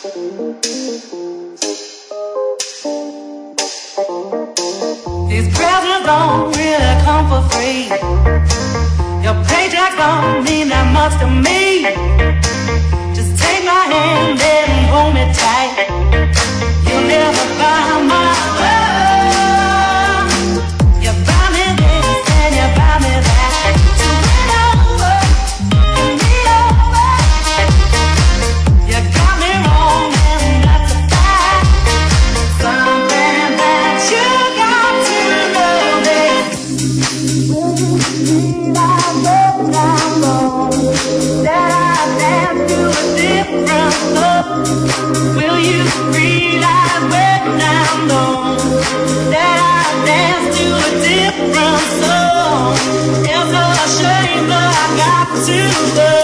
These presents don't really come for free. Your paycheck don't mean that much to me. Just take my hand and hold me tight. You'll never buy my love. You buy me this and you buy me that. So bring over, give me over. You got me wrong and that's a fact. Something that you got to know this. Will you realize when I'm gone that I dance to a different song? It's a shame, but I got to go.